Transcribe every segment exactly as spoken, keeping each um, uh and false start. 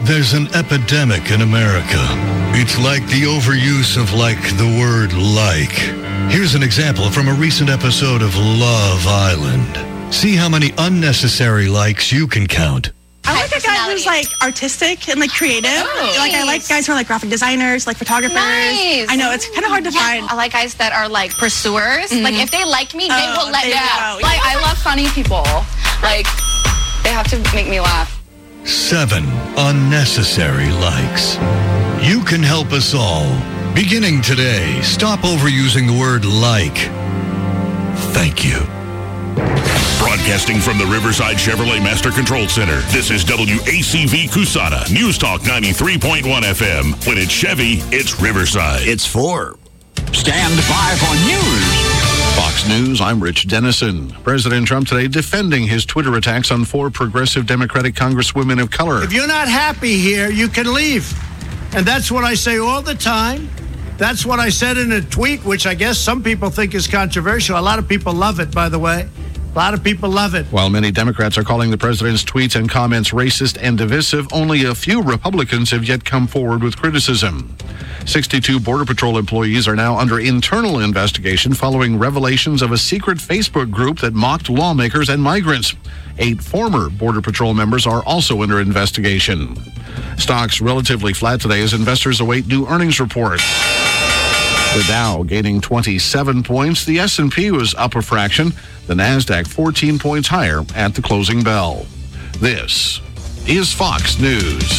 There's an epidemic in America. It's like the overuse of like the word like. Here's an example from a recent episode of Love Island. See how many unnecessary likes you can count. I like a guy who's like artistic and like creative. Oh, like I like guys who are like graphic designers, like photographers. Nice. I know it's kind of hard to Yeah, find. I like guys that are like pursuers. Mm-hmm. Like if they like me, they Oh, will let they me will. go. Like I love funny people. Like they have to make me laugh. Seven unnecessary likes. You can help us all. Beginning today, stop overusing the word like. Thank you. Broadcasting from the Riverside Chevrolet Master Control Center, this is W A C V Cusana, News Talk ninety-three point one F M. When it's Chevy, it's Riverside. It's four. Stand by for news. Fox News, I'm Rich Dennison. President Trump today defending his Twitter attacks on four progressive Democratic congresswomen of color. If you're not happy here, you can leave. And that's what I say all the time. That's what I said in a tweet, which I guess some people think is controversial. A lot of people love it, by the way. A lot of people love it. While many Democrats are calling the president's tweets and comments racist and divisive, only a few Republicans have yet come forward with criticism. sixty-two Border Patrol employees are now under internal investigation following revelations of a secret Facebook group that mocked lawmakers and migrants. Eight former Border Patrol members are also under investigation. Stocks relatively flat today as investors await new earnings report. The Dow gaining twenty-seven points. The S and P was up a fraction. The NASDAQ fourteen points higher at the closing bell. This is Fox News.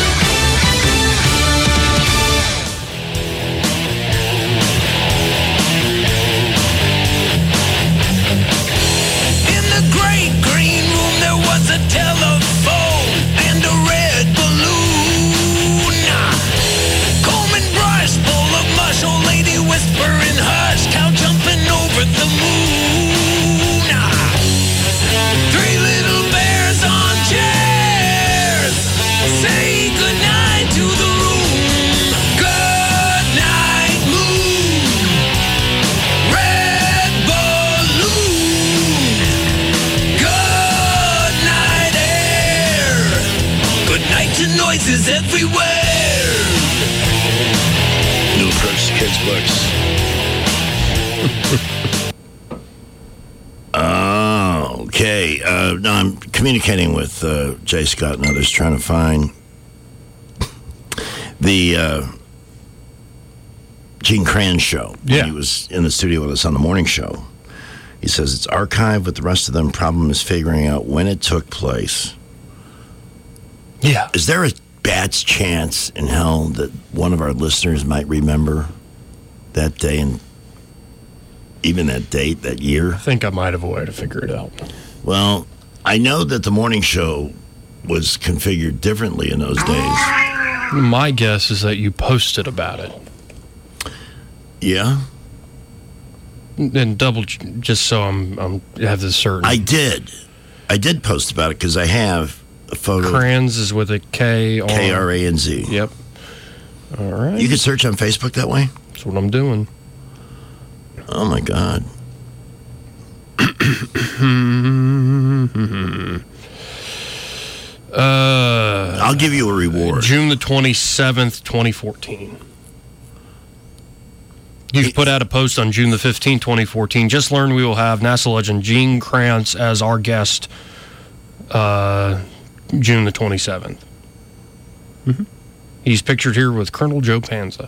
In the great green room there was a telephone and a red balloon. Comb and brush full of mush, old lady whispering hush, cow jumping over the moon. Three little bears on chairs say goodnight to the room. Good night, moon. Red balloon. Good night, air. Good night to noises everywhere. New approach to kids' books. Oh, okay. Uh, no, I'm communicating with uh, Jay Scott and others, trying to find the uh, Gene Kranz show. Yeah. He was in the studio with us on the morning show. He says it's archived with the rest of them. Problem is figuring out when it took place. Yeah. Is there a bat's chance in hell that one of our listeners might remember that day and even that date, that year? I think I might have a way to figure it out. Well, I know that the morning show was configured differently in those days. My guess is that you posted about it. Yeah? And double, just so I'm, I'm have this certain. I did. I did post about it because I have a photo. Kranz is with a K. R. K R A N Z. Yep. All right. You can search on Facebook that way? That's what I'm doing. Oh, my God. uh, I'll give you a reward. June the twenty-seventh, twenty fourteen. You've put out a post on June the fifteenth, twenty fourteen. Just learned we will have NASA legend Gene Kranz as our guest uh, June the twenty-seventh. Mm-hmm. He's pictured here with Colonel Joe Panza.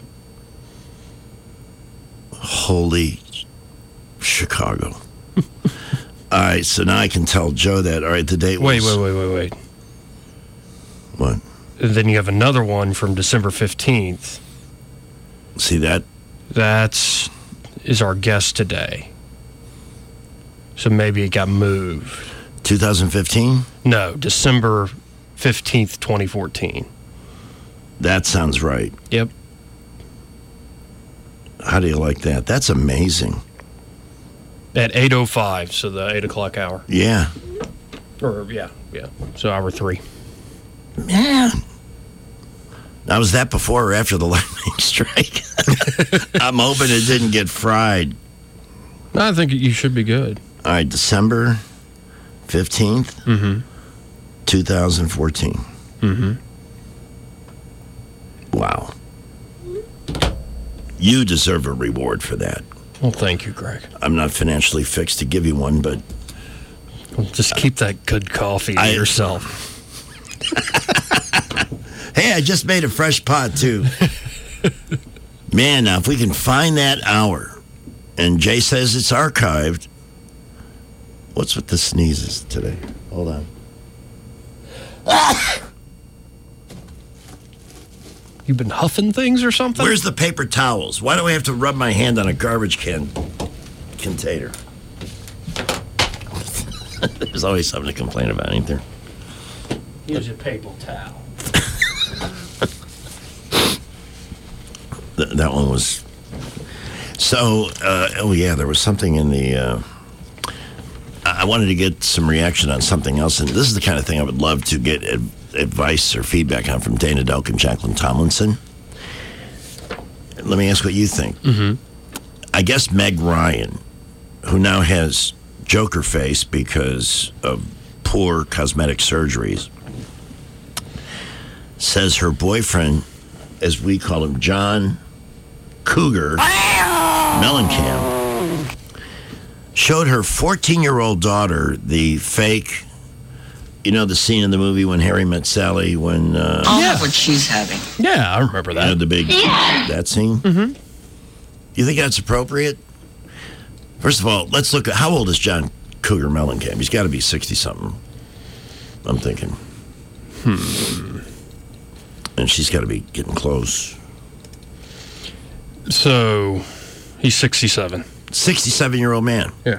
Holy Chicago. All right, so now I can tell Joe that. All right, the date was... Wait, wait, wait, wait, wait. What? And then you have another one from December fifteenth. See that? That's is our guest today. So maybe it got moved. twenty fifteen? No, December fifteenth, twenty fourteen. That sounds right. Yep. How do you like that? That's amazing. At eight oh five, so the eight o'clock hour. Yeah. Or, yeah, yeah. So hour three. Man. Now, was that before or after the lightning strike? I'm hoping it didn't get fried. I think you should be good. All right, December fifteenth, mm-hmm. twenty fourteen. Mm-hmm. Wow. You deserve a reward for that. Well, thank you, Greg. I'm not financially fixed to give you one, but... Well, just keep that good coffee to I, yourself. Hey, I just made a fresh pot, too. Man, now, if we can find that hour, and Jay says it's archived... What's with the sneezes today? Hold on. You've been huffing things or something? Where's the paper towels? Why do I have to rub my hand on a garbage can container? There's always something to complain about, ain't there? Use a paper towel. Th- that one was... So, uh, oh yeah, there was something in the... Uh, I wanted to get some reaction on something else, and this is the kind of thing I would love to get ad- advice or feedback on from Dana Delk and Jacqueline Tomlinson. Let me ask what you think. Mm-hmm. I guess Meg Ryan, who now has Joker face because of poor cosmetic surgeries, says her boyfriend, as we call him, John Cougar Mellencamp, showed her fourteen-year-old daughter the fake, you know, the scene in the movie when Harry Met Sally, when... Uh, I'll have what she's having. Yeah, I remember that. You know, the big, Yeah. that scene? Mm-hmm. You think that's appropriate? First of all, let's look at, how old is John Cougar Mellencamp? He's got to be sixty-something, I'm thinking. Hmm. And she's got to be getting close. So, he's sixty-seven. sixty-seven-year-old man. Yeah.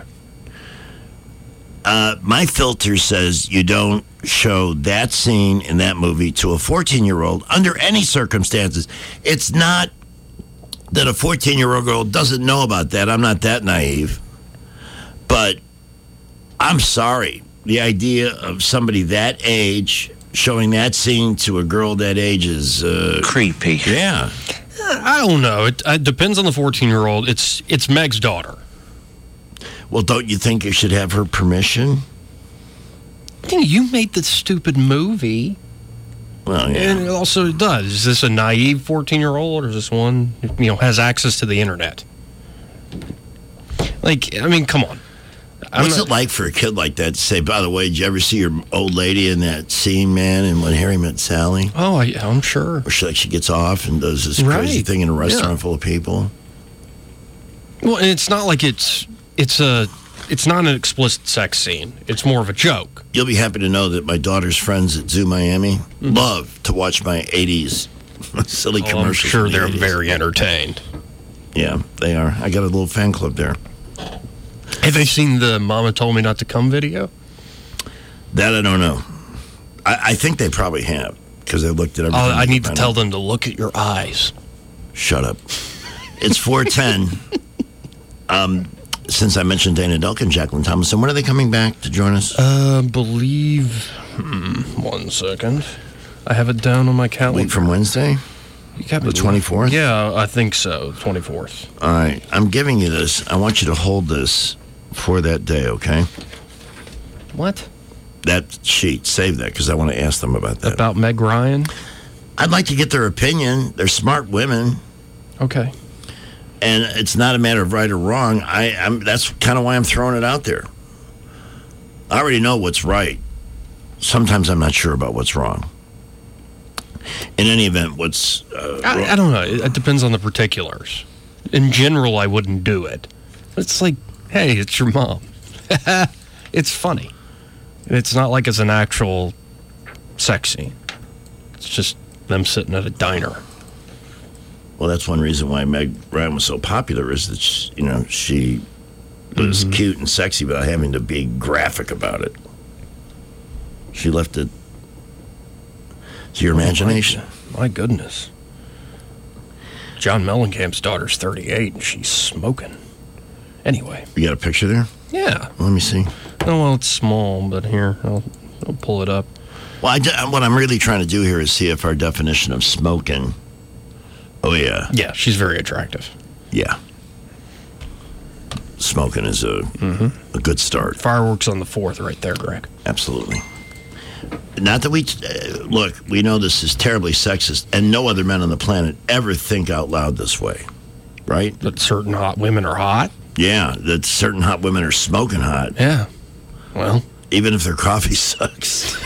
Uh, my filter says you don't show that scene in that movie to a fourteen-year-old under any circumstances. It's not that a fourteen-year-old girl doesn't know about that. I'm not that naive. But I'm sorry. The idea of somebody that age showing that scene to a girl that age is... Uh, creepy. Yeah. I don't know. It, it depends on the fourteen-year-old. It's it's Meg's daughter. Well, don't you think you should have her permission? I think you made the stupid movie. Well, yeah. And it also does. Is this a naive fourteen-year-old, or is this one, you know, has access to the internet? Like, I mean, come on. I'm What's not, it like for a kid like that to say, by the way, did you ever see your old lady in that scene, man, and when Harry Met Sally? Oh, I, I'm sure. Where she, like, she gets off and does this Right. crazy thing in a restaurant Yeah. full of people. Well, and it's not like it's it's a it's not an explicit sex scene. It's more of a joke. You'll be happy to know that my daughter's friends at Zoo Miami love to watch my eighties silly Oh, I'm commercials. sure from the they're eighties. very entertained. Yeah, they are. I got a little fan club there. Have they seen the Mama Told Me Not to Come video? That I don't know. I, I think they probably have, because they looked at Oh, everything. I need to found tell out. them to look at your eyes. Shut up. It's four ten. um, since I mentioned Dana Delk and Jacqueline Thomason, when are they coming back to join us? Uh, believe. Hmm, one second. I have it down on my calendar. Week from Wednesday? You got me The twenty-fourth? Yeah, I think so. twenty-fourth. All right. I'm giving you this. I want you to hold this for that day, okay? What? That sheet. Save that, because I want to ask them about that. About Meg Ryan? I'd like to get their opinion. They're smart women. Okay. And it's not a matter of right or wrong. I, I'm, that's kind of why I'm throwing it out there. I already know what's right. Sometimes I'm not sure about what's wrong. In any event, what's... Uh, I, I don't know. It, it depends on the particulars. In general, I wouldn't do it. It's like, hey, it's your mom. It's funny. It's not like it's an actual sex scene. It's just them sitting at a diner. Well, that's one reason why Meg Ryan was so popular, is that, she, you know, she was Mm-hmm. cute and sexy without having to be graphic about it. She left it to your imagination. My, my goodness. John Mellencamp's daughter's thirty-eight, and she's smoking. Anyway. You got a picture there? Yeah. Let me see. Oh, well, it's small, but here, I'll, I'll pull it up. Well, I d- what I'm really trying to do here is see if our definition of smoking... Oh, yeah. Yeah, she's very attractive. Yeah. Smoking is a, Mm-hmm. a good start. Fireworks on the fourth right there, Greg. Absolutely. Not that we uh, look, we know this is terribly sexist, and no other men on the planet ever think out loud this way, right? That certain hot women are hot. Yeah, that certain hot women are smoking hot. Yeah. Well, even if their coffee sucks.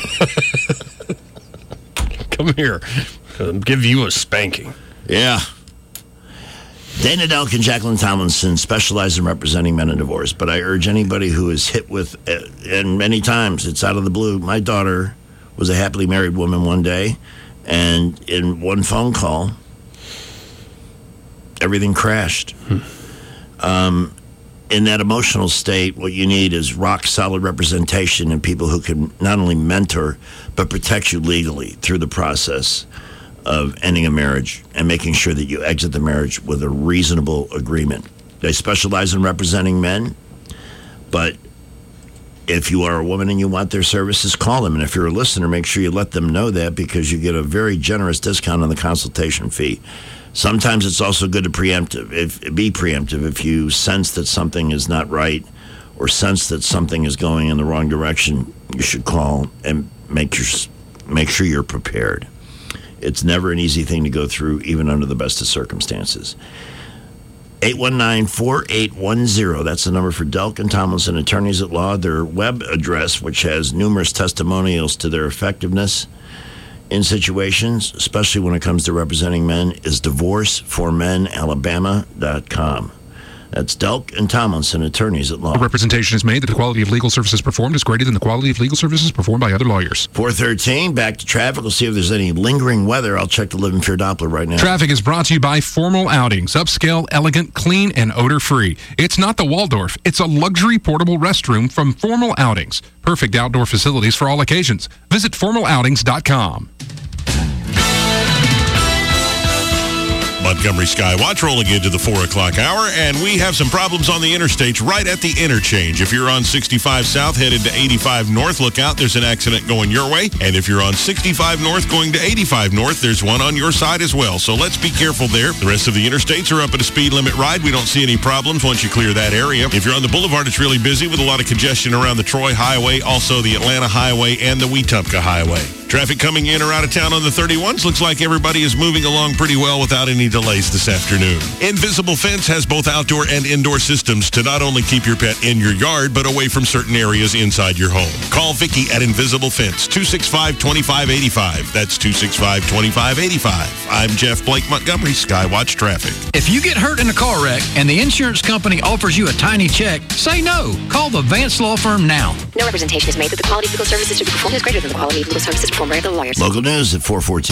Come here. I'll give you a spanking. Yeah. Dana Delk and Jacqueline Tomlinson specialize in representing men in divorce, but I urge anybody who is hit with, uh, and many times it's out of the blue. My daughter was a happily married woman one day, and in one phone call, everything crashed. Hmm. Um, in that emotional state, what you need is rock-solid representation and people who can not only mentor, but protect you legally through the process of ending a marriage and making sure that you exit the marriage with a reasonable agreement. They specialize in representing men, but if you are a woman and you want their services, call them. And if you're a listener, make sure you let them know that, because you get a very generous discount on the consultation fee. Sometimes it's also good to preemptive, if, be preemptive. If you sense that something is not right or sense that something is going in the wrong direction, you should call and make, your, make sure you're prepared. It's never an easy thing to go through, even under the best of circumstances. eight one nine, four eight one zero. That's the number for Delk and Tomlinson, attorneys at law. Their web address, which has numerous testimonials to their effectiveness in situations, especially when it comes to representing men, is divorce for men alabama dot com. That's Delk and Tomlinson, attorneys at law. A representation is made that the quality of legal services performed is greater than the quality of legal services performed by other lawyers. four thirteen, back to traffic. We'll see if there's any lingering weather. I'll check the Live and Fear Doppler right now. Traffic is brought to you by Formal Outings. Upscale, elegant, clean, and odor-free. It's not the Waldorf. It's a luxury portable restroom from Formal Outings. Perfect outdoor facilities for all occasions. Visit formal outings dot com. Montgomery Skywatch rolling into the four o'clock hour, and we have some problems on the interstates right at the interchange. If you're on sixty-five South headed to eighty-five North, look out. There's an accident going your way. And if you're on sixty-five North going to eighty-five North, there's one on your side as well. So let's be careful there. The rest of the interstates are up at a speed limit ride. We don't see any problems once you clear that area. If you're on the boulevard, it's really busy with a lot of congestion around the Troy Highway, also the Atlanta Highway and the Wetumpka Highway. Traffic coming in or out of town on the thirty-ones. Looks like everybody is moving along pretty well without any delays this afternoon. Invisible Fence has both outdoor and indoor systems to not only keep your pet in your yard, but away from certain areas inside your home. Call Vicky at Invisible Fence, two six five, two five eight five. That's two six five, two five eight five. I'm Jeff Blake Montgomery, Skywatch Traffic. If you get hurt in a car wreck and the insurance company offers you a tiny check, say no. Call the Vance Law Firm now. No representation is made that the quality of legal services to be performed is greater than the quality of legal services performed by other lawyers. Local news at four fourteen.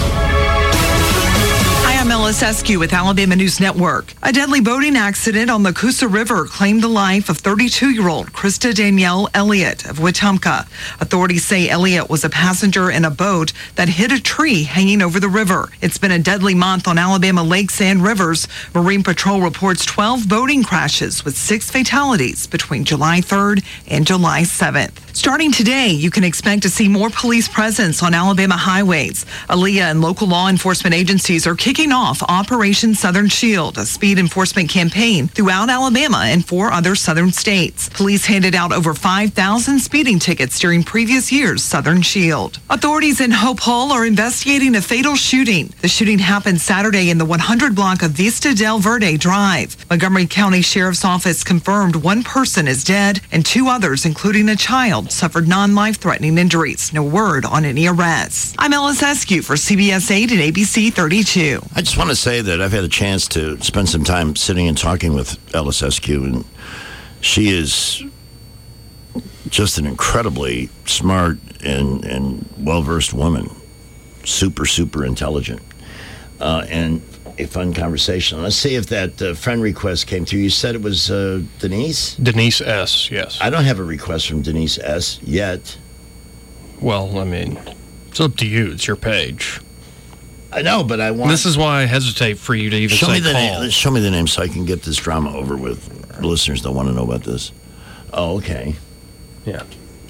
Hi, I'm Ellis Eskew with Alabama News Network. A deadly boating accident on the Coosa River claimed the life of thirty-two-year-old Krista Danielle Elliott of Wetumpka. Authorities say Elliott was a passenger in a boat that hit a tree hanging over the river. It's been a deadly month on Alabama lakes and rivers. Marine Patrol reports twelve boating crashes with six fatalities between July third and July seventh. Starting today, you can expect to see more police presence on Alabama highways. Aaliyah and local law enforcement agencies are kicking off Operation Southern Shield, a speed enforcement campaign throughout Alabama and four other southern states. Police handed out over five thousand speeding tickets during previous year's Southern Shield. Authorities in Hope Hull are investigating a fatal shooting. The shooting happened Saturday in the one hundred block of Vista Del Verde Drive. Montgomery County Sheriff's Office confirmed one person is dead and two others, including a child, suffered non-life-threatening injuries. No word on any arrests. I'm Ellis Eskew for C B S eight and A B C thirty-two. I just want to say that I've had a chance to spend some time sitting and talking with Ellis Eskew, and she is just an incredibly smart and, and well-versed woman. Super, super intelligent. Uh, and a fun conversation. Let's see if that uh, friend request came through. You said it was uh, Denise? Denise S., yes. I don't have a request from Denise S. yet. Well, I mean, it's up to you. It's your page. I know, but I want... This is why I hesitate for you to even show say me the call. name. Show me the name so I can get this drama over with. The listeners don't want to know about this. Oh, okay. Yeah.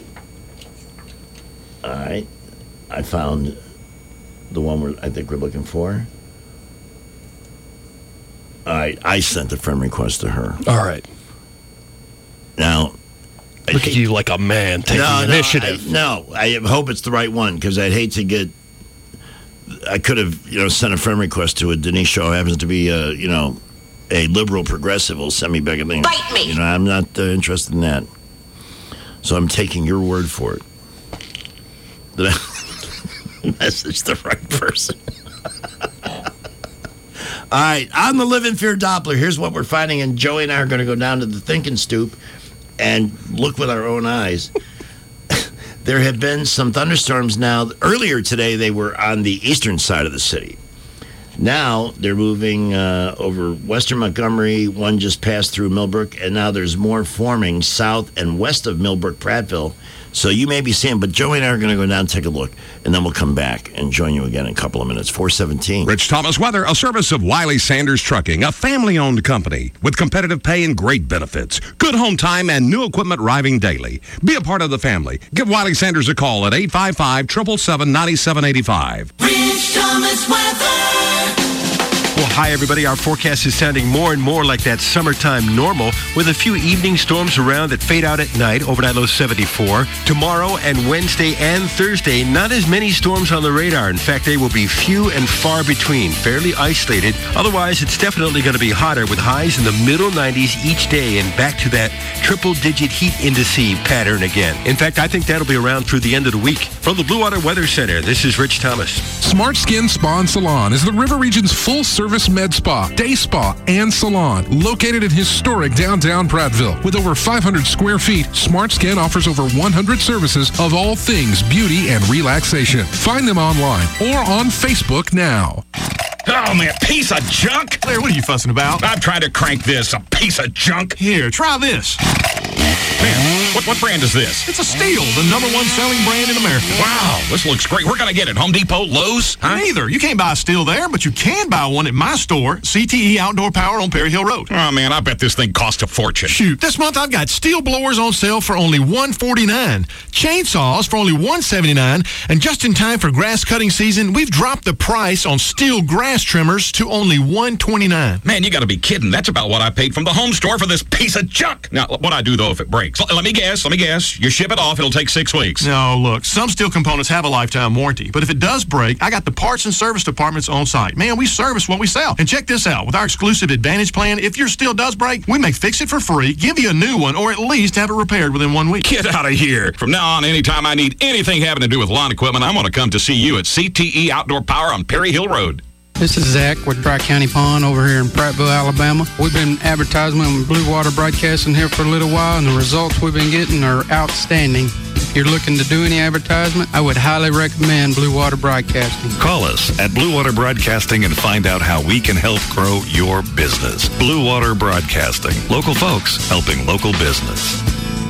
All right. I found the one we're, I think we're looking for. All right, I sent the friend request to her. All right. Now, I but Look at you like a man taking no, initiative. No I, no, I hope it's the right one because I'd hate to get. I could have, you know, sent a friend request to a Denise show. Who happens to be, a, you know, a liberal progressive. Will send me back a thing. Bite me. You know, I'm not uh, interested in that. So I'm taking your word for it. Did I message the right person? All right, on the Live in Fear Doppler, here's what we're finding, and Joey and I are going to go down to the thinking stoop and look with our own eyes. There have been some thunderstorms now. Earlier today, they were on the eastern side of the city. Now they're moving uh, over western Montgomery. One just passed through Millbrook, and now there's more forming south and west of Millbrook, Prattville. So you may be seeing, but Joey and I are going to go down and take a look, and then we'll come back and join you again in a couple of minutes. four seventeen. Rich Thomas Weather, a service of Wiley Sanders Trucking, a family-owned company with competitive pay and great benefits. Good home time and new equipment arriving daily. Be a part of the family. Give Wiley Sanders a call at eight five five, seven seven seven, nine seven eight five. Rich Thomas Weather. Well, hi, everybody. Our forecast is sounding more and more like that summertime normal with a few evening storms around that fade out at night. Overnight low seventy-four. Tomorrow and Wednesday and Thursday, not as many storms on the radar. In fact, they will be few and far between, fairly isolated. Otherwise, it's definitely going to be hotter with highs in the middle nineties each day and back to that triple-digit heat indice pattern again. In fact, I think that'll be around through the end of the week. From the Blue Water Weather Center, this is Rich Thomas. Smart Skin Spa and Salon is the River Region's full-service med spa, day spa, and salon located in historic downtown Prattville. With over five hundred square feet, Smart Skin offers over one hundred services of all things beauty and relaxation. Find them online or on Facebook now. Oh, man, piece of junk? Claire, what are you fussing about? I'm trying to crank this, a piece of junk. Here, try this. Man, what, what brand is this? It's a Steel, the number one selling brand in America. Wow, this looks great. We're going to get it. Home Depot, Lowe's? Huh? Neither. You can't buy a Steel there, but you can buy one at my store, C T E Outdoor Power on Perry Hill Road. Oh, man, I bet this thing cost a fortune. Shoot, this month I've got Steel blowers on sale for only one hundred forty-nine dollars, chainsaws for only one hundred seventy-nine dollars, and just in time for grass cutting season, we've dropped the price on Steel grass trimmers to only one hundred twenty-nine dollars. Man, you got to be kidding. That's about what I paid from the home store for this piece of junk. Now, what I do, though, if it breaks? Let me guess, let me guess. You ship it off, it'll take six weeks. No, look, some Steel components have a lifetime warranty, but if it does break, I got the parts and service departments on site. Man, we service what we sell. And check this out. With our exclusive Advantage plan, if your Steel does break, we may fix it for free, give you a new one, or at least have it repaired within one week. Get out of here. From now on, anytime I need anything having to do with lawn equipment, I'm going to come to see you at C T E Outdoor Power on Perry Hill Road. This is Zach with Dry County Pond over here in Prattville, Alabama. We've been advertising on Blue Water Broadcasting here for a little while, and the results we've been getting are outstanding. If you're looking to do any advertisement, I would highly recommend Blue Water Broadcasting. Call us at Blue Water Broadcasting and find out how we can help grow your business. Blue Water Broadcasting. Local folks helping local business.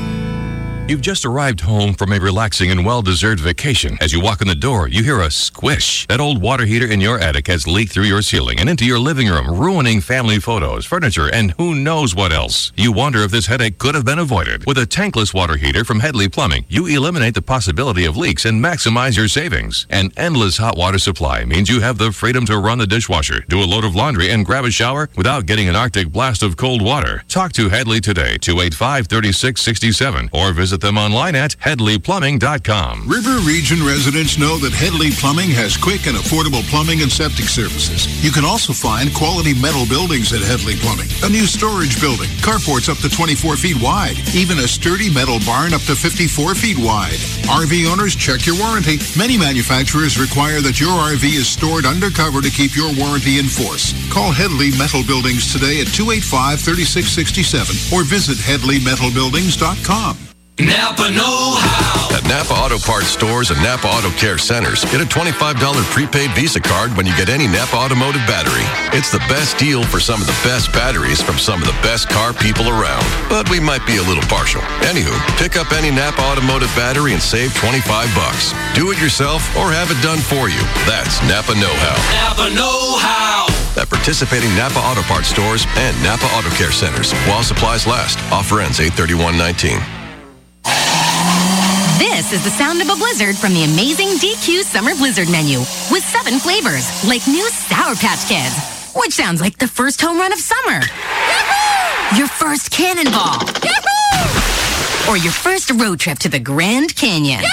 You've just arrived home from a relaxing and well-deserved vacation. As you walk in the door, you hear a squish. That old water heater in your attic has leaked through your ceiling and into your living room, ruining family photos, furniture, and who knows what else. You wonder if this headache could have been avoided. With a tankless water heater from Headley Plumbing, you eliminate the possibility of leaks and maximize your savings. An endless hot water supply means you have the freedom to run the dishwasher, do a load of laundry, and grab a shower without getting an Arctic blast of cold water. Talk to Headley today, two eight five, three six six seven, or visit them online at headley plumbing dot com. River Region residents know that Headley Plumbing has quick and affordable plumbing and septic services. You can also find quality metal buildings at Headley Plumbing. A new storage building, carports up to twenty-four feet wide, even a sturdy metal barn up to fifty-four feet wide. R V owners, check your warranty. Many manufacturers require that your R V is stored undercover to keep your warranty in force. Call Headley Metal Buildings today at two eight five, three six six seven or visit headley metal buildings dot com. Napa know-how. At Napa Auto Parts stores and Napa Auto Care Centers, get a twenty-five dollars prepaid Visa card when you get any Napa Automotive battery. It's the best deal for some of the best batteries from some of the best car people around. But we might be a little partial. Anywho, pick up any Napa Automotive battery and save twenty-five bucks. Do it yourself or have it done for you. That's Napa know-how. Napa know-how. At participating Napa Auto Parts stores and Napa Auto Care Centers while supplies last. Offer ends eight thirty-one nineteen. This is the sound of a blizzard from the amazing D Q Summer Blizzard menu with seven flavors, like new Sour Patch Kids, which sounds like the first home run of summer. Yahoo! Your first cannonball. Yahoo! or your first road trip to the Grand Canyon.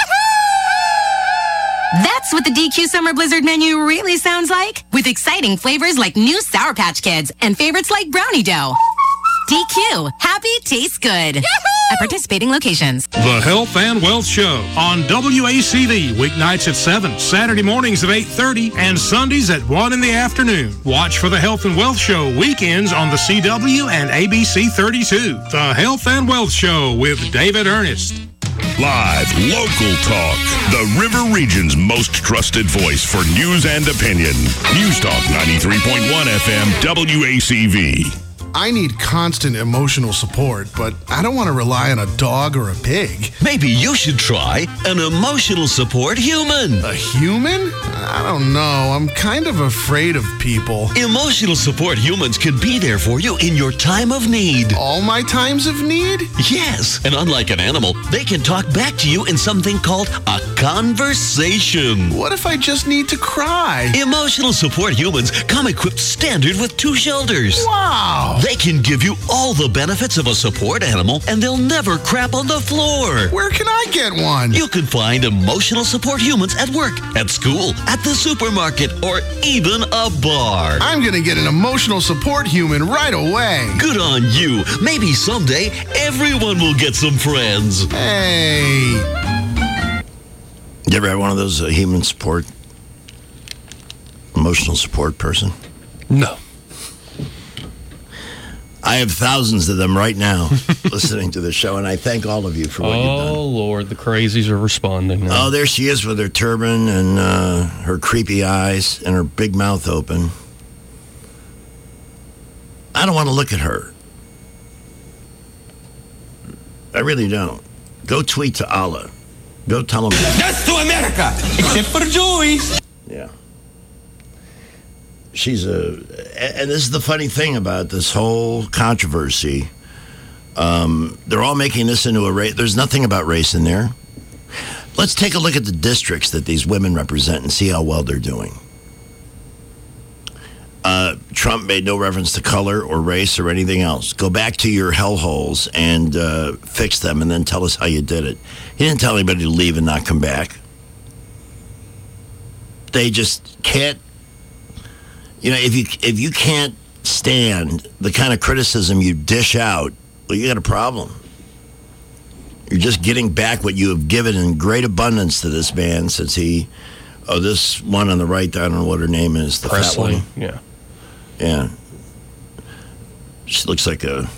That's what the D Q Summer Blizzard menu really sounds like, with exciting flavors like new Sour Patch Kids and favorites like Brownie Dough. D Q, happy tastes good. At participating locations. The Health and Wealth Show on W A C V, weeknights at seven, Saturday mornings at eight thirty, and Sundays at one in the afternoon. Watch for the Health and Wealth Show weekends on the C W and A B C thirty-two. The Health and Wealth Show with David Ernest. Live, local talk. The River Region's most trusted voice for news and opinion. News Talk ninety-three point one F M W A C V. I need constant emotional support, but I don't want to rely on a dog or a pig. Maybe you should try an emotional support human. A human? I don't know. I'm kind of afraid of people. Emotional support humans can be there for you in your time of need. All my times of need? Yes. And unlike an animal, they can talk back to you in something called a conversation. What if I just need to cry? Emotional support humans come equipped standard with two shoulders. Wow. They can give you all the benefits of a support animal, and they'll never crap on the floor. Where can I get one? You can find emotional support humans at work, at school, at the supermarket, or even a bar. I'm going to get an emotional support human right away. Good on you. Maybe someday everyone will get some friends. Hey. You ever had one of those uh, human support, emotional support person? No. I have thousands of them right now listening to the show, and I thank all of you for what oh, you've done. Oh, Lord, the crazies are responding now. Oh, there she is with her turban and uh, her creepy eyes and her big mouth open. I don't want to look at her. I really don't. Go tweet to Allah. Go tell him. Death to America, except for Jews. Yeah. She's a, and this is the funny thing about this whole controversy. Um, they're all making this into a race. There's nothing about race in there. Let's take a look at the districts that these women represent and see how well they're doing. Uh, Trump made no reference to color or race or anything else. Go back to your hellholes and uh, fix them, and then tell us how you did it. He didn't tell anybody to leave and not come back. They just can't. You know, if you if you can't stand the kind of criticism you dish out, well, you got a problem. You're just getting back what you have given in great abundance to this man since he, oh, this one on the right, I don't know what her name is. The Presley, fat one. yeah. Yeah. She looks like a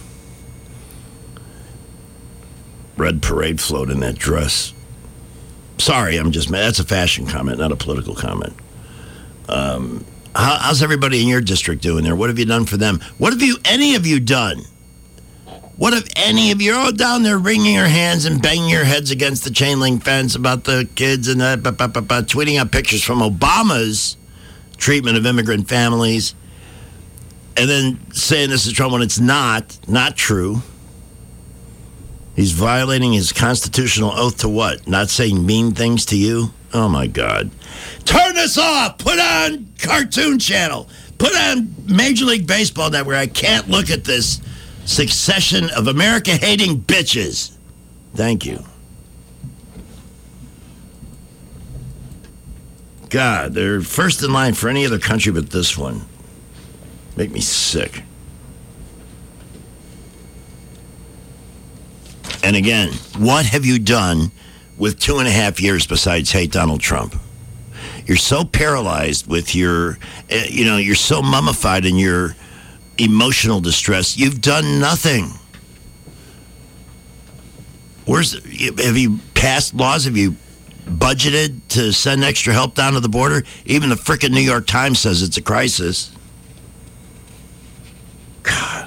red parade float in that dress. Sorry, I'm just, that's a fashion comment, not a political comment. Um... How, how's everybody in your district doing there? What have you done for them? What have you, any of you done? What have any of you, all down there wringing your hands and banging your heads against the chain link fence about the kids and that, bah, bah, bah, bah, tweeting out pictures from Obama's treatment of immigrant families and then saying this is Trump when it's not, not true. He's violating his constitutional oath to what? Not saying mean things to you? Oh, my God. Turn this off. Put on Cartoon Channel. Put on Major League Baseball Network. I can't look at this succession of America-hating bitches. Thank you. God, they're first in line for any other country but this one. Make me sick. And again, what have you done with two and a half years besides hate Donald Trump? You're so paralyzed with your, uh, you know, you're so mummified in your emotional distress. You've done nothing. Where's, have you passed laws? Have you budgeted to send extra help down to the border? Even the frickin' New York Times says it's a crisis. God.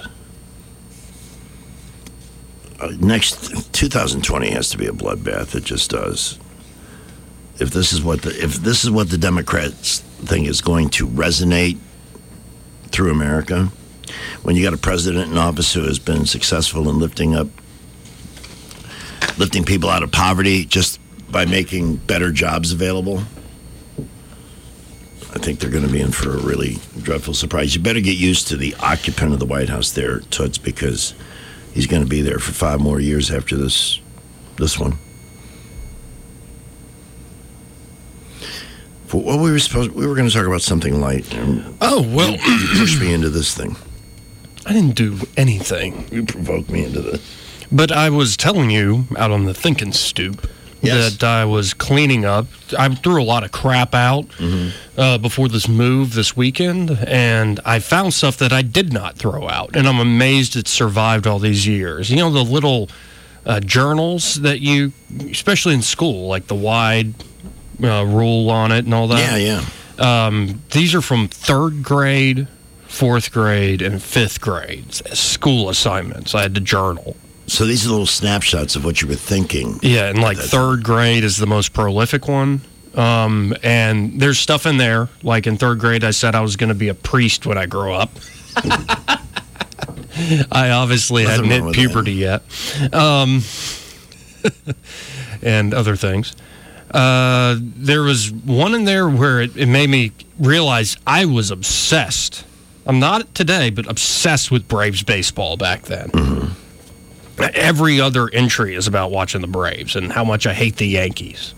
Uh, next, two thousand twenty has to be a bloodbath. It just does. If this is what the if this is what the Democrats think is going to resonate through America, when you got a president in office who has been successful in lifting up, lifting people out of poverty just by making better jobs available, I think they're going to be in for a really dreadful surprise. You better get used to the occupant of the White House there, Toots, because he's going to be there for five more years after this This one. Well, we were supposed we were going to talk about something light. And oh well, you, you pushed me into this thing. I didn't do anything. You provoked me into this. But I was telling you out on the thinking stoop yes. that I was cleaning up. I threw a lot of crap out mm-hmm. uh, before this move this weekend, and I found stuff that I did not throw out, and I'm amazed it survived all these years. You know, the little uh, journals that you, especially in school, like the wide uh, rule on it and all that. Yeah, yeah. Um, these are from third grade, fourth grade, and fifth grade school assignments. I had to journal. So these are little snapshots of what you were thinking. Yeah, and like third grade is the most prolific one. Um, and there's stuff in there. Like in third grade, I said I was going to be a priest when I grow up. I obviously Nothing hadn't hit puberty yet. Um, and other things. Uh, there was one in there where it, it made me realize I was obsessed. I'm not today, but obsessed with Braves baseball back then. Mm-hmm. Every other entry is about watching the Braves and how much I hate the Yankees.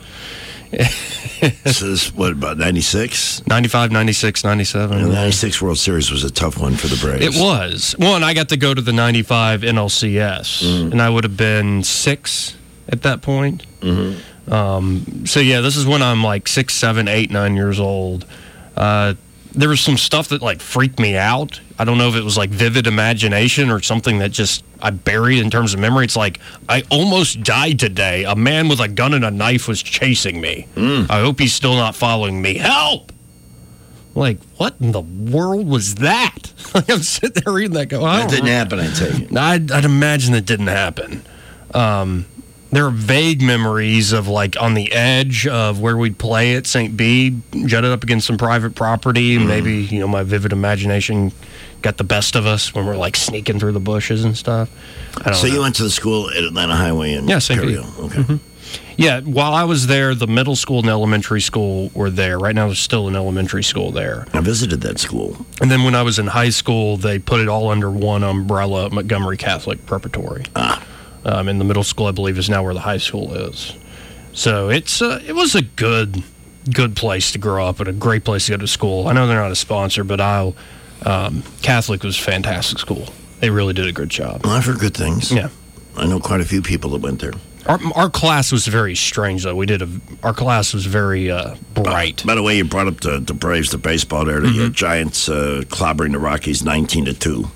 This is, what, about ninety-six? ninety-five, ninety-six, ninety-seven. And the ninety-six World Series was a tough one for the Braves. It was. Well, and I got to go to the ninety-five N L C S, mm. and I would have been six at that point. Mm-hmm. Um, so, yeah, this is when I'm like six, seven, eight, nine years old. Uh, there was some stuff that, like, freaked me out. I don't know if it was, like, vivid imagination or something that just I buried in terms of memory. It's like, I almost died today. A man with a gun and a knife was chasing me. Mm. I hope he's still not following me. Help! Like, what in the world was that? Like, I'm sitting there reading that go, I That didn't happen, I take it. I'd, I'd imagine it didn't happen. Um... There are vague memories of, like, on the edge of where we'd play at Saint Bede, jutted up against some private property. Mm. Maybe, you know, my vivid imagination got the best of us when we're, like, sneaking through the bushes and stuff. I don't so know. you went to the school at Atlanta Highway in yeah, Saint Bede. Okay. Mm-hmm. Yeah, while I was there, the middle school and elementary school were there. Right now, there's still an elementary school there. I visited that school. And then when I was in high school, they put it all under one umbrella, Montgomery Catholic Preparatory. Ah. Um, and the middle school, I believe, is now where the high school is. So it's uh, it was a good good place to grow up and a great place to go to school. I know they're not a sponsor, but I'll, um, Catholic was a fantastic school. They really did a good job. Well, I've heard good things. Yeah. I know quite a few people that went there. Our, our class was very strange, though. We did a, our class was very uh, bright. By, by the way, you brought up the, the Braves, the baseball there. The Mm-hmm. uh, Giants uh, clobbering the Rockies nineteen to two.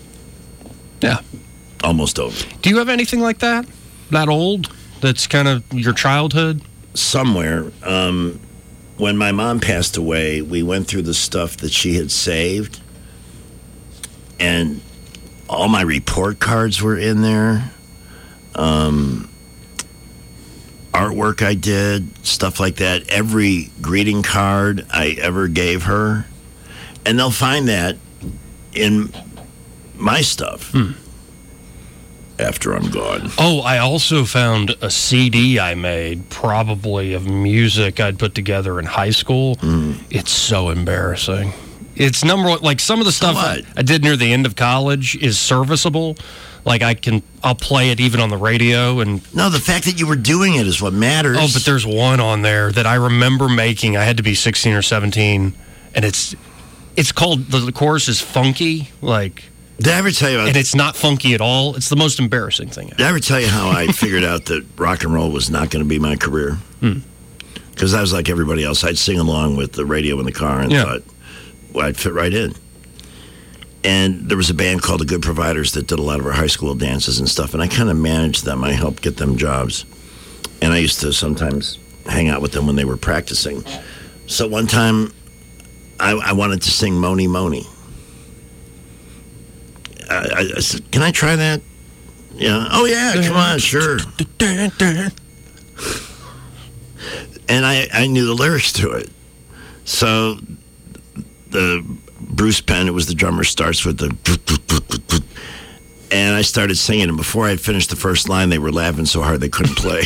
Yeah. Almost over. Do you have anything like that? That old? That's kind of your childhood? Somewhere. Um, when my mom passed away, we went through the stuff that she had saved. And all my report cards were in there. Um, artwork I did, stuff like that. Every greeting card I ever gave her. And they'll find that in my stuff. Hmm. After I'm gone. Oh, I also found a C D I made, probably of music I'd put together in high school. Mm. It's so embarrassing. It's number one, like some of the stuff I, I did near the end of college is serviceable. Like I can, I'll play it even on the radio. And no, the fact that you were doing it is what matters. Oh, but there's one on there that I remember making. I had to be sixteen or seventeen, and it's it's called, the, the chorus is funky, like. Did I ever tell you about And it's not funky at all. It's the most embarrassing thing ever. Did I ever tell you how I figured out that rock and roll was not going to be my career? Because Hmm. I was like everybody else. I'd sing along with the radio in the car and yeah. thought, well, I'd fit right in. And there was a band called the Good Providers that did a lot of our high school dances and stuff. And I kind of managed them. I helped get them jobs. And I used to sometimes hang out with them when they were practicing. So one time, I, I wanted to sing Moni Moni. I, I said, can I try that? Yeah. Oh, yeah, come on, sure. And I, I knew the lyrics to it. So the Bruce Penn, who was the drummer, starts with the... And I started singing, and before I had finished the first line, they were laughing so hard they couldn't play.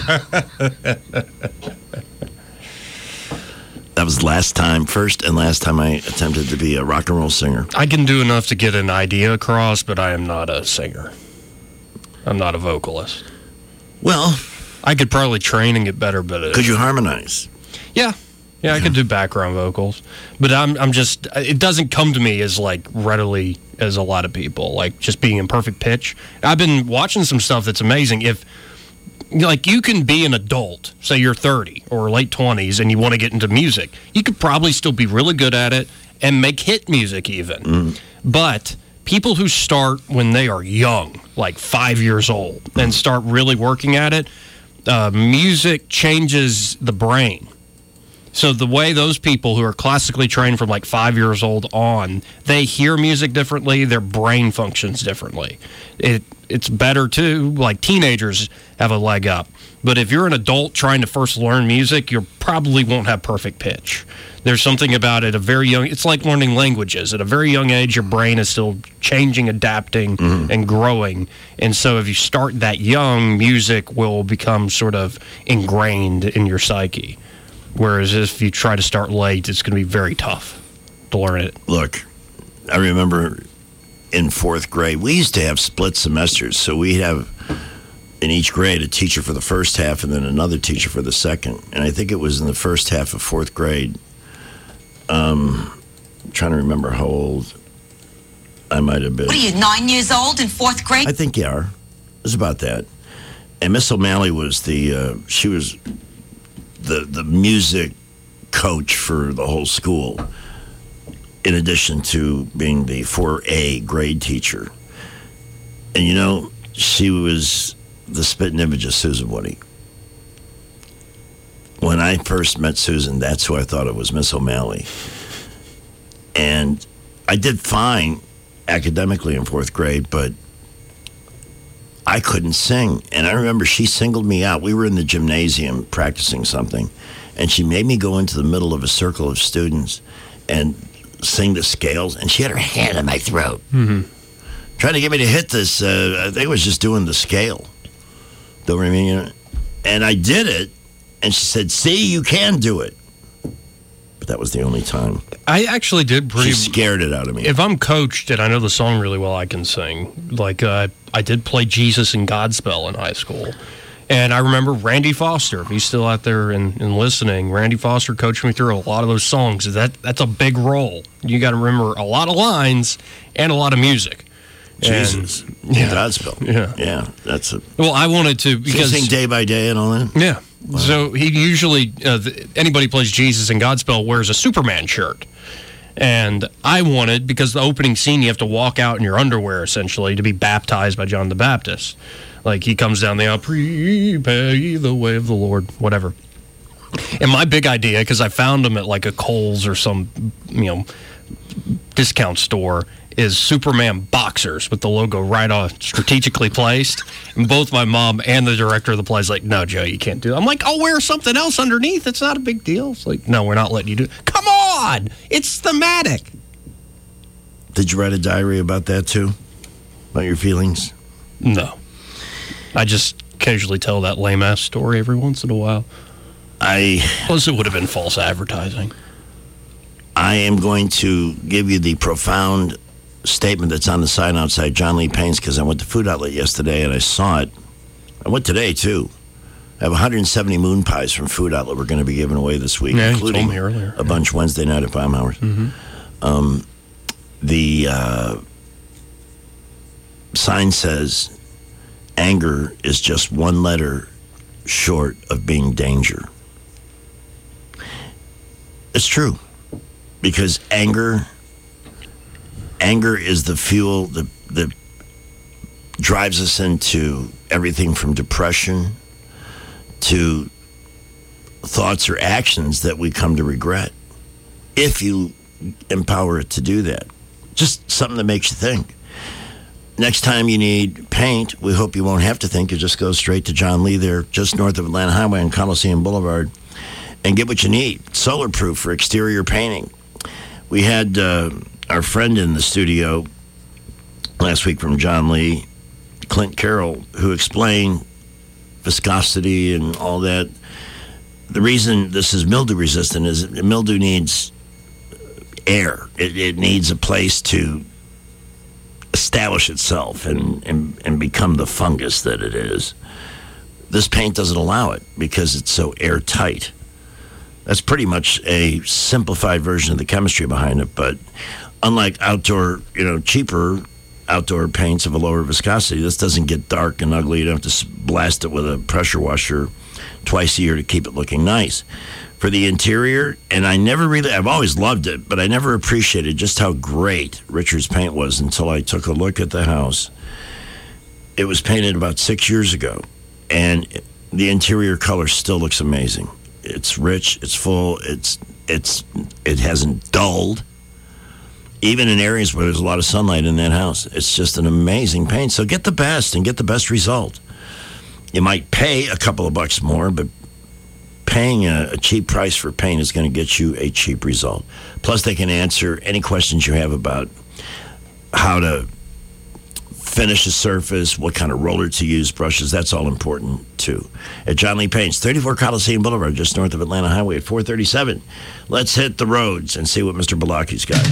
That was last time, first and last time I attempted to be a rock and roll singer. I can do enough to get an idea across, but I am not a singer. I'm not a vocalist. Well, I could probably train and get better, but it, could you harmonize? Yeah. Yeah, I could do background vocals, but I'm I'm just it doesn't come to me as like readily as a lot of people, like just being in perfect pitch. I've been watching some stuff that's amazing. If like you can be an adult, say you're thirty or late twenties, and you want to get into music, you could probably still be really good at it and make hit music even. Mm. But people who start when they are young, like five years old, and start really working at it, uh, music changes the brain. So the way those people who are classically trained from like five years old on, they hear music differently, their brain functions differently. It It's better too, like teenagers have a leg up. But if you're an adult trying to first learn music, you probably won't have perfect pitch. There's something about it, a very young, it's like learning languages. At a very young age, your brain is still changing, adapting, Mm-hmm. and growing. And so if you start that young, music will become sort of ingrained in your psyche. Whereas if you try to start late, it's going to be very tough to learn it. Look, I remember in fourth grade, we used to have split semesters. So we'd have in each grade a teacher for the first half and then another teacher for the second. And I think it was in the first half of fourth grade. Um, I'm trying to remember how old I might have been. What are you, nine years old in fourth grade? I think you are. It was about that. And Miss O'Malley was the, uh, she was the the music coach for the whole school, in addition to being the four A grade teacher. And you know, she was the spitting image of Susan Woody. When I first met Susan, that's who I thought it was, Miss O'Malley. And I did fine academically in fourth grade, but I couldn't sing. And I remember she singled me out. We were in the gymnasium practicing something, and she made me go into the middle of a circle of students and sing the scales, and she had her hand in my throat, mm-hmm. trying to get me to hit this. Uh, I think it was just doing the scale. Don't I mean? You know? And I did it, and she said, see, you can do it. But that was the only time. I actually did pretty... She scared it out of me. If I'm coached and I know the song really well, I can sing. Like, uh, I did play Jesus in Godspell in high school. And I remember Randy Foster, if he's still out there and, and listening, Randy Foster coached me through a lot of those songs. That That's a big role. You got to remember a lot of lines and a lot of music. Jesus. And, yeah. Godspell. Yeah. Yeah, that's a... Well, I wanted to... because sing Day by Day and all that? Yeah. Wow. So he usually, uh, the, anybody who plays Jesus in Godspell wears a Superman shirt. And I wanted, because the opening scene, you have to walk out in your underwear, essentially, to be baptized by John the Baptist. Like, he comes down the aisle, prepare ye the way of the Lord, whatever. And my big idea, because I found them at, like, a Kohl's or some, you know, discount store, is Superman boxers with the logo right on, strategically placed. And both my mom and the director of the play is like, no, Joe, you can't do that. I'm like, I'll wear something else underneath. It's not a big deal. It's like, no, we're not letting you do it. Come on! It's thematic. Did you write a diary about that, too? About your feelings? No. I just casually tell that lame-ass story every once in a while. I... Plus, it would have been false advertising. I am going to give you the profound statement that's on the sign outside John Lee Payne's, because I went to Food Outlet yesterday and I saw it. I went today, too. I have one hundred seventy moon pies from Food Outlet we're going to be giving away this week, yeah, including you told me earlier. a bunch Wednesday night at Bomb Hours. Mm-hmm. Um, the uh, sign says, anger is just one letter short of being danger. It's true, because anger... Anger is the fuel that, that drives us into everything from depression to thoughts or actions that we come to regret, if you empower it to do that. Just something that makes you think. Next time you need paint, we hope you won't have to think. You just go straight to John Lee there, just north of Atlanta Highway on Coliseum Boulevard, and get what you need. Solar proof for exterior painting. We had... Uh, our friend in the studio last week from John Lee, Clint Carroll, who explained viscosity and all that. The reason this is mildew resistant is mildew needs air. It, it needs a place to establish itself and, and, and become the fungus that it is. This paint doesn't allow it because it's so airtight. That's pretty much a simplified version of the chemistry behind it, but unlike outdoor, you know, cheaper outdoor paints of a lower viscosity, this doesn't get dark and ugly. You don't have to blast it with a pressure washer twice a year to keep it looking nice. For the interior, and I never really, I've always loved it, but I never appreciated just how great Richards paint was until I took a look at the house. It was painted about six years ago, and the interior color still looks amazing. It's rich, it's full, it's it's it hasn't dulled. Even in areas where there's a lot of sunlight in that house, it's just an amazing paint. So get the best and get the best result. You might pay a couple of bucks more, but paying a, a cheap price for paint is going to get you a cheap result. Plus, they can answer any questions you have about how to finish a surface, what kind of roller to use, brushes. That's all important, too. At John Lee Paints, thirty-four Coliseum Boulevard, just north of Atlanta Highway at four thirty-seven. Let's hit the roads and see what Mister Balaki's got.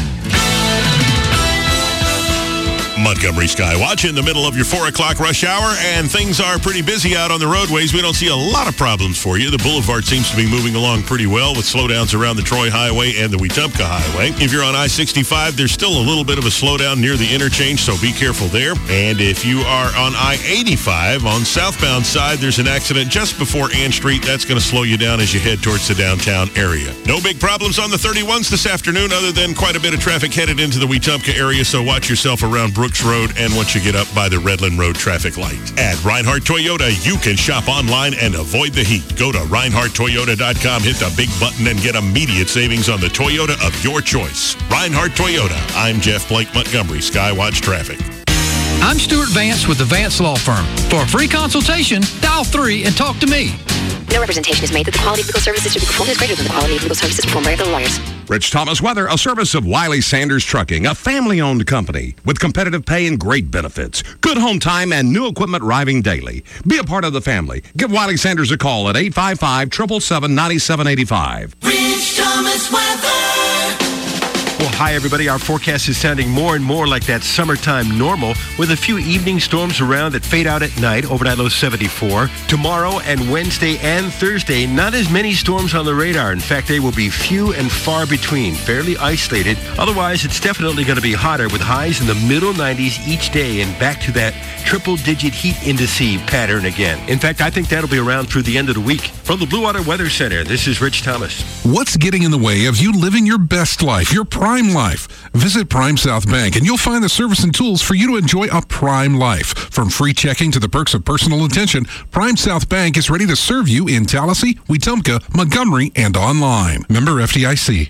Montgomery Skywatch in the middle of your four o'clock rush hour, and things are pretty busy out on the roadways. We don't see a lot of problems for you. The boulevard seems to be moving along pretty well with slowdowns around the Troy Highway and the Wetumpka Highway. If you're on I sixty-five, there's still a little bit of a slowdown near the interchange, so be careful there. And if you are on I eighty-five on southbound side, there's an accident just before Ann Street. That's going to slow you down as you head towards the downtown area. No big problems on the thirty-ones this afternoon other than quite a bit of traffic headed into the Wetumpka area, so watch yourself around Brooks Road and once you get up by the Redland Road traffic light. At Reinhardt Toyota, you can shop online and avoid the heat. Go to Reinhardt Toyota dot com, hit the big button, and get immediate savings on the Toyota of your choice. Reinhardt Toyota. I'm Jeff Blake, Montgomery Skywatch Traffic. I'm Stuart Vance with the Vance Law Firm. For a free consultation, dial three and talk to me. No representation is made that the quality of legal services to be performed is greater than the quality of legal services performed by other lawyers. Rich Thomas Weather, a service of Wiley Sanders Trucking, a family-owned company with competitive pay and great benefits. Good home time and new equipment arriving daily. Be a part of the family. Give Wiley Sanders a call at eight five five, seven seven seven, nine seven eight five. Rich Thomas Weather. Well, hi, everybody. Our forecast is sounding more and more like that summertime normal with a few evening storms around that fade out at night. Overnight low seventy-four. Tomorrow and Wednesday and Thursday, not as many storms on the radar. In fact, they will be few and far between, fairly isolated. Otherwise, it's definitely going to be hotter with highs in the middle nineties each day and back to that triple-digit heat index pattern again. In fact, I think that'll be around through the end of the week. From the Blue Water Weather Center, this is Rich Thomas. What's getting in the way of you living your best life, your prime life? Visit Prime South Bank and you'll find the service and tools for you to enjoy a prime life. From free checking to the perks of personal attention, Prime South Bank is ready to serve you in Tallahassee, Wetumpka, Montgomery, and online. Member F D I C.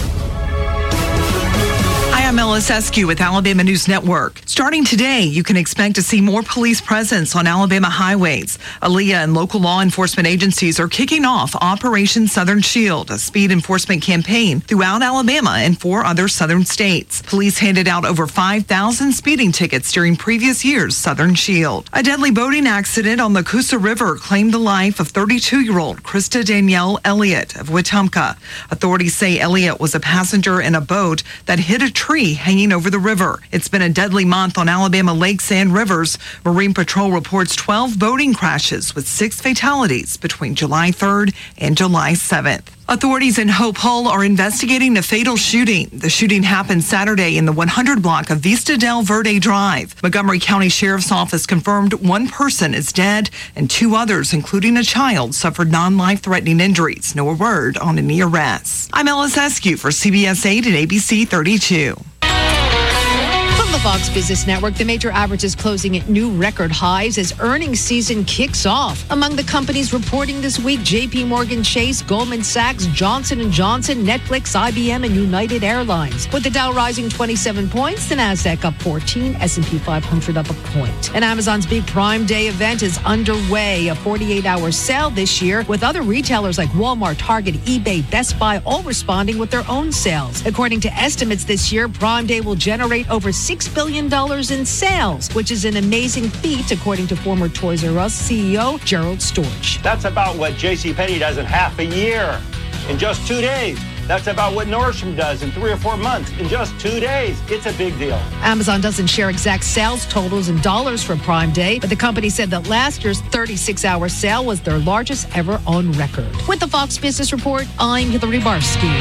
I'm Ellis Eskew with Alabama News Network. Starting today, you can expect to see more police presence on Alabama highways. Aaliyah and local law enforcement agencies are kicking off Operation Southern Shield, a speed enforcement campaign throughout Alabama and four other southern states. Police handed out over five thousand speeding tickets during previous year's Southern Shield. A deadly boating accident on the Coosa River claimed the life of thirty-two-year-old Krista Danielle Elliott of Wetumpka. Authorities say Elliott was a passenger in a boat that hit a tree hanging over the river. It's been a deadly month on Alabama lakes and rivers. Marine Patrol reports twelve boating crashes with six fatalities between July third and July seventh. Authorities in Hope Hull are investigating a fatal shooting. The shooting happened Saturday in the one hundred block of Vista del Verde Drive. Montgomery County Sheriff's Office confirmed one person is dead and two others, including a child, suffered non-life-threatening injuries. No word on any arrests. I'm Ellis Eskew for C B S eight and A B C thirty-two. From the Fox Business Network, the major averages closing at new record highs as earnings season kicks off. Among the companies reporting this week, J P Morgan Chase, Goldman Sachs, Johnson and Johnson, Netflix, I B M, and United Airlines. With the Dow rising twenty-seven points, the Nasdaq up fourteen, S and P five hundred up a point. And Amazon's big Prime Day event is underway, a forty-eight hour sale this year, with other retailers like Walmart, Target, eBay, Best Buy all responding with their own sales. According to estimates this year, Prime Day will generate over six billion dollars in sales, which is an amazing feat, according to former Toys R Us C E O Gerald Storch. That's about what JCPenney does in half a year, in just two days. That's about what Nordstrom does in three or four months in just two days. It's a big deal. Amazon doesn't share exact sales totals in dollars for Prime Day, but the company said that last year's thirty-six hour sale was their largest ever on record. With the Fox Business Report, I'm Hillary Barsky.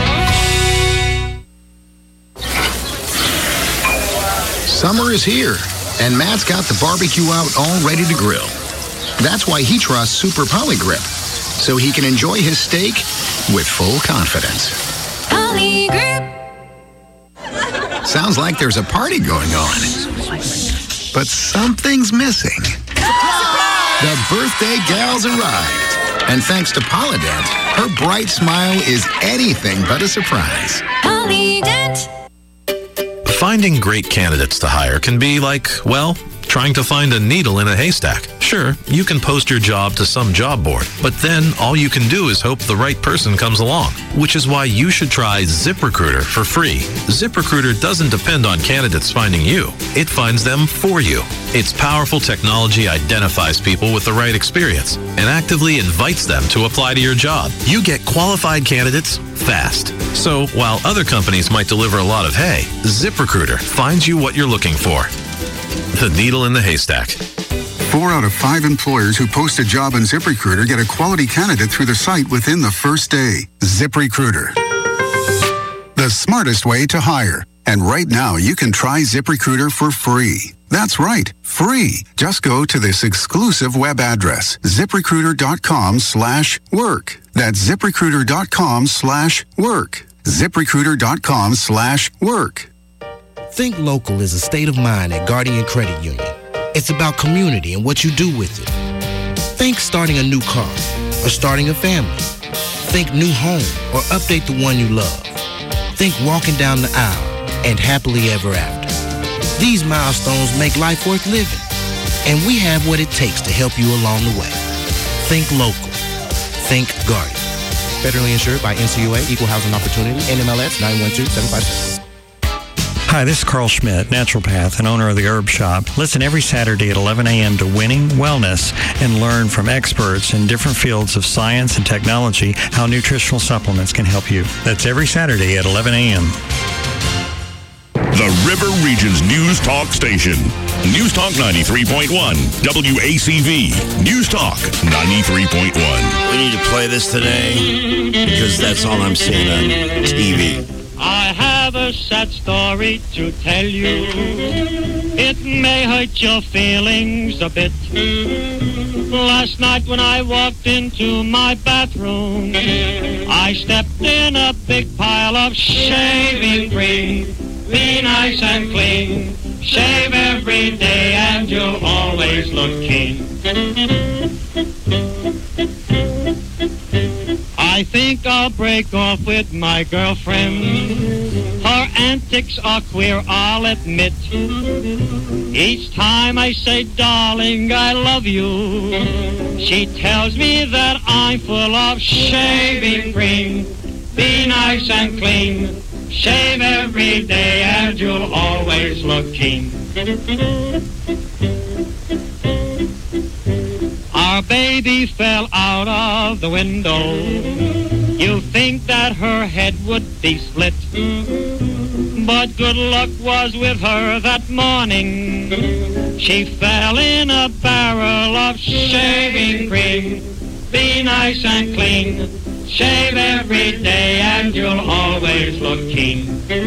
Summer is here, and Matt's got the barbecue out all ready to grill. That's why he trusts Super Poly Grip, so he can enjoy his steak with full confidence. Poly Grip. Sounds like there's a party going on, but something's missing. The birthday gal's arrived, and thanks to Polydent, her bright smile is anything but a surprise. Polydent. Finding great candidates to hire can be like, well, trying to find a needle in a haystack. Sure, you can post your job to some job board, but then all you can do is hope the right person comes along, which is why you should try ZipRecruiter for free. ZipRecruiter doesn't depend on candidates finding you. It finds them for you. Its powerful technology identifies people with the right experience and actively invites them to apply to your job. You get qualified candidates fast. So while other companies might deliver a lot of hay, ZipRecruiter finds you what you're looking for. The needle in the haystack. Four out of five employers who post a job on ZipRecruiter get a quality candidate through the site within the first day. ZipRecruiter. The smartest way to hire. And right now, you can try ZipRecruiter for free. That's right, free. Just go to this exclusive web address, ZipRecruiter.com slash work. That's ZipRecruiter.com slash work. ZipRecruiter.com slash work. Think Local is a state of mind at Guardian Credit Union. It's about community and what you do with it. Think starting a new car or starting a family. Think new home or update the one you love. Think walking down the aisle and happily ever after. These milestones make life worth living, and we have what it takes to help you along the way. Think Local. Think Guardian. Federally insured by N C U A, Equal Housing Opportunity, N M L S nine one two seven five six. Hi, this is Carl Schmidt, naturopath and owner of the Herb Shop. Listen every Saturday at eleven a.m. to Winning Wellness and learn from experts in different fields of science and technology how nutritional supplements can help you. That's every Saturday at eleven a.m. The River Region's News Talk Station. News Talk ninety-three point one, W A C V. News Talk ninety-three point one. We need to play this today because that's all I'm seeing on T V. I have a sad story to tell you. It may hurt your feelings a bit. Last night when I walked into my bathroom, I stepped in a big pile of shaving cream. Be nice and clean. Shave every day and you'll always look keen. I think I'll break off with my girlfriend. Her antics are queer, I'll admit. Each time I say, darling, I love you, she tells me that I'm full of shaving cream. Be nice and clean. Shave every day and you'll always look keen. Our baby fell out of the window. You think that her head would be split, but good luck was with her that morning. She fell in a barrel of shaving cream. Be nice and clean. Shave every day and you'll always look keen.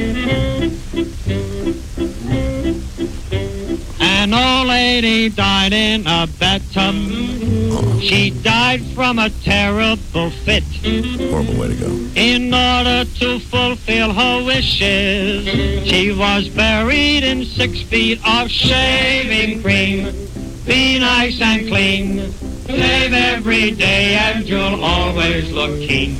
An old lady died in a bathtub. She died from a terrible fit. Horrible way to go. In order to fulfill her wishes, she was buried in six feet of shaving cream. Be nice and clean. Shave every day and you'll always look keen.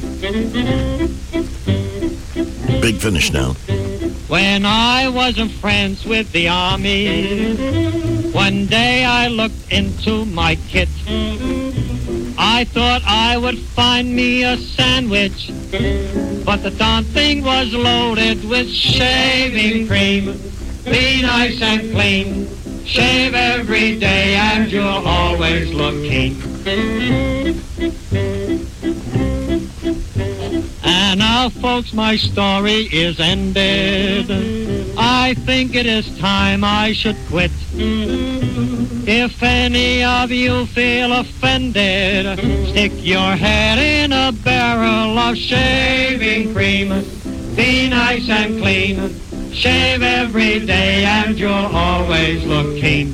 Big finish now. When I wasn't friends with the army, one day I looked into my kit. I thought I would find me a sandwich, but the darn thing was loaded with shaving cream. Be nice and clean. Shave every day and you'll always look keen. And now, folks, my story is ended. I think it is time I should quit. If any of you feel offended, stick your head in a barrel of shaving cream. Be nice and clean. Shave every day and you'll always look keen.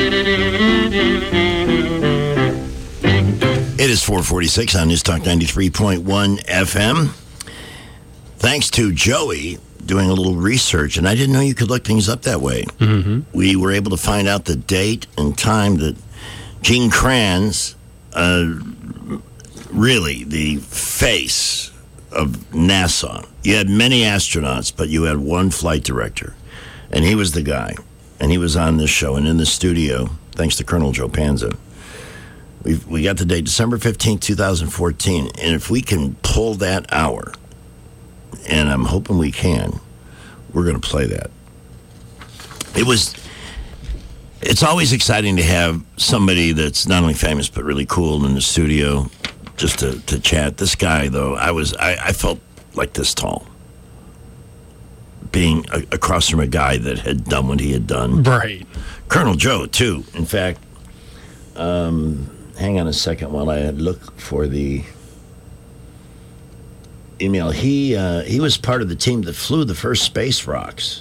It is four forty-six on News Talk ninety-three point one F M. Thanks to Joey doing a little research, and I didn't know you could look things up that way. Mm-hmm. We were able to find out the date and time that Gene Kranz, uh, really the face of NASA. You had many astronauts, but you had one flight director, and he was the guy. And he was on this show and in the studio, thanks to Colonel Joe Panza. We we got the date, December fifteenth, twenty fourteen, and if we can pull that hour, and I'm hoping we can, we're going to play that. It was, it's always exciting to have somebody that's not only famous but really cool in the studio just to, to chat. This guy, though, I was, I, I felt like this tall, being a, across from a guy that had done what he had done. Right. Colonel Joe, too. In fact, um, hang on a second while I look for the email. He uh, he was part of the team that flew the first space rocks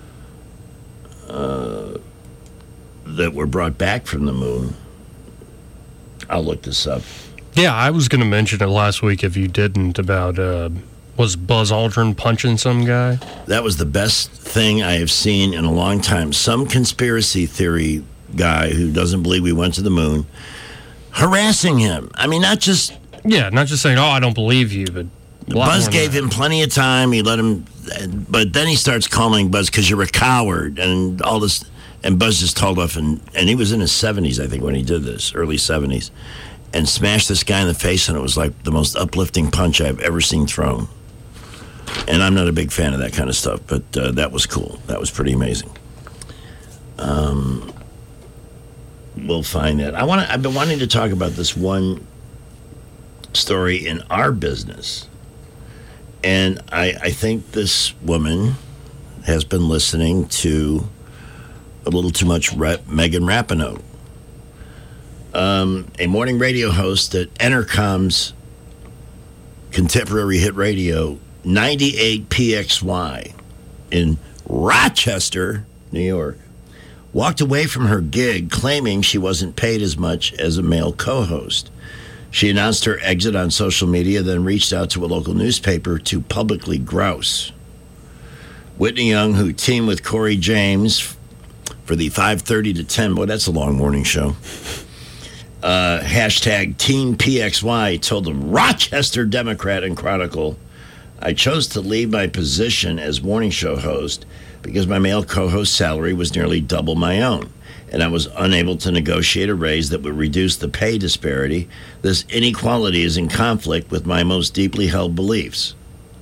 uh, that were brought back from the moon. I'll look this up. Yeah, I was going to mention it last week if you didn't about, uh, was Buzz Aldrin punching some guy? That was the best thing I have seen in a long time. Some conspiracy theory guy who doesn't believe we went to the moon harassing him. I mean, not just... Yeah, not just saying, oh, I don't believe you, but... Buzz gave him plenty of time. He let him... But then he starts calling Buzz because you're a coward and all this... And Buzz just told off, and, and he was in his seventies, I think, when he did this, early seventies, and smashed this guy in the face, and it was like the most uplifting punch I've ever seen thrown. And I'm not a big fan of that kind of stuff, but uh, that was cool. That was pretty amazing. Um, we'll find that. I want to. I've been wanting to talk about this one story in our business, and I, I think this woman has been listening to a little too much rep, Megan Rapinoe, um, a morning radio host at Entercom's contemporary hit radio, ninety-eight P X Y in Rochester, New York, walked away from her gig claiming she wasn't paid as much as a male co-host. She announced her exit on social media, then reached out to a local newspaper to publicly grouse. Whitney Young, who teamed with Corey James for the five thirty to ten, boy, that's a long morning show, uh, hashtag Teen P X Y, told the Rochester Democrat and Chronicle, I chose to leave my position as morning show host because my male co-host salary was nearly double my own, and I was unable to negotiate a raise that would reduce the pay disparity. This inequality is in conflict with my most deeply held beliefs.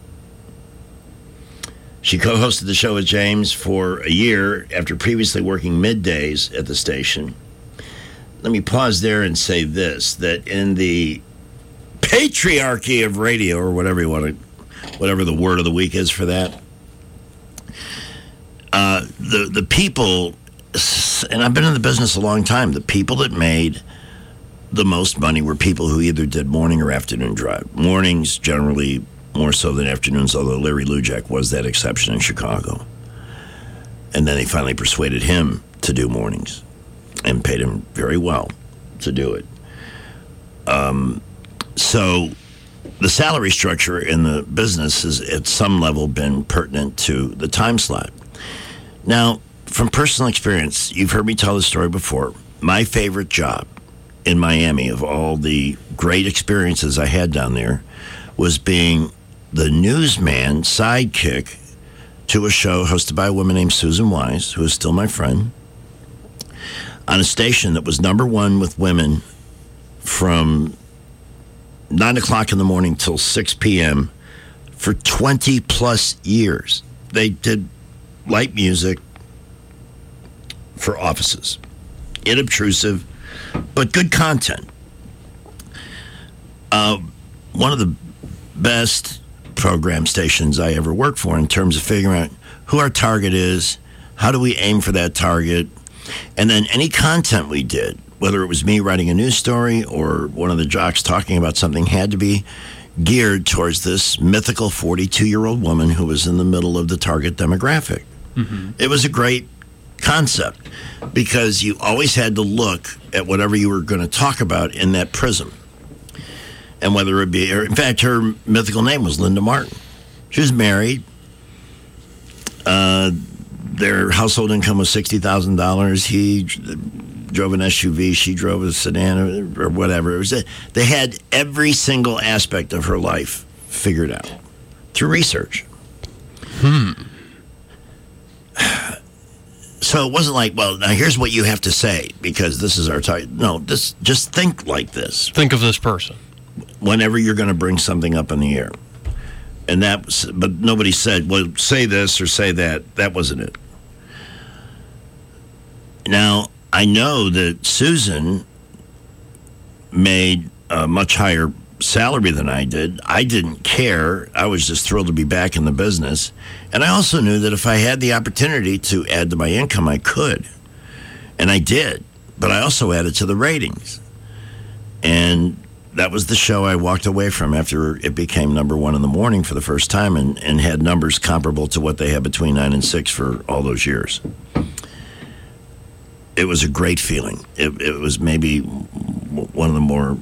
She co-hosted the show with James for a year after previously working middays at the station. Let me pause there and say this, that in the patriarchy of radio, or whatever you want to, whatever the word of the week is for that, uh, the, the people, and I've been in the business a long time, the people that made the most money were people who either did morning or afternoon drive. Mornings generally more so than afternoons, although Larry Lujak was that exception in Chicago. And then they finally persuaded him to do mornings and paid him very well to do it. Um, so the salary structure in the business has at some level been pertinent to the time slot. Now, from personal experience, you've heard me tell this story before. My favorite job in Miami, of all the great experiences I had down there, was being the newsman sidekick to a show hosted by a woman named Susan Wise, who is still my friend, on a station that was number one with women from nine o'clock in the morning till six p.m. for twenty plus years. They did light music for offices. Inobtrusive, but good content. Uh, one of the best program stations I ever worked for in terms of figuring out who our target is, how do we aim for that target, and then any content we did, whether it was me writing a news story or one of the jocks talking about something, had to be geared towards this mythical forty-two-year-old woman who was in the middle of the target demographic. Mm-hmm. It was a great concept because you always had to look at whatever you were going to talk about in that prism. And whether it be, in fact, her mythical name was Linda Martin. She was married. Uh, their household income was sixty thousand dollars. He drove an S U V. She drove a sedan or whatever. It was a, they had every single aspect of her life figured out through research. Hmm. So it wasn't like, well, now here's what you have to say because this is our target. No, this, just think like this. Think of this person. Whenever you're going to bring something up in the air. And that was, but nobody said, well, say this or say that. That wasn't it. Now, I know that Susan made a much higher salary than I did. I didn't care. I was just thrilled to be back in the business. And I also knew that if I had the opportunity to add to my income, I could. And I did. But I also added to the ratings. And that was the show I walked away from after it became number one in the morning for the first time and, and had numbers comparable to what they had between nine and six for all those years. It was a great feeling. It, it was maybe one of the more,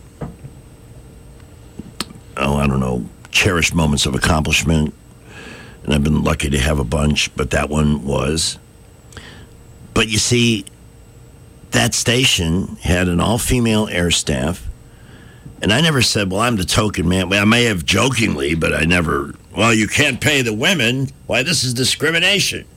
oh, I don't know, cherished moments of accomplishment. And I've been lucky to have a bunch, but that one was. But you see, that station had an all-female air staff. And I never said, well, I'm the token man. Well, I may have jokingly, but I never, well, you can't pay the women. Why, this is discrimination.